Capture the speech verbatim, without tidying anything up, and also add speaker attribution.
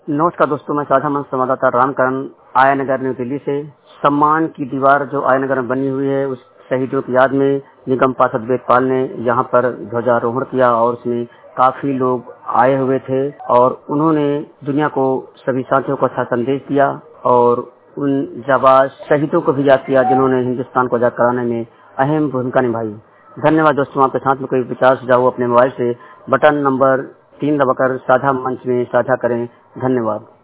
Speaker 1: नमस्कार दोस्तों, मैं साझा मंच संवाददाता रामकरण आया नगर न्यू दिल्ली से। सम्मान की दीवार जो आया नगर में बनी हुई है, उस शहीदों की याद में निगम पार्षद वेदपाल ने यहाँ पर ध्वजारोहण किया और उसमें काफी लोग आए हुए थे और उन्होंने दुनिया को, सभी साथियों को अच्छा संदेश दिया और उन जाबाज शहीदों को भी याद किया जिन्होंने हिंदुस्तान को आजाद कराने में अहम भूमिका निभाई। धन्यवाद दोस्तों। आपके साथ में कोई विचार सुझाव अपने मोबाइल से बटन नंबर तीन दबाकर साझा मंच में साझा करें। धन्यवाद।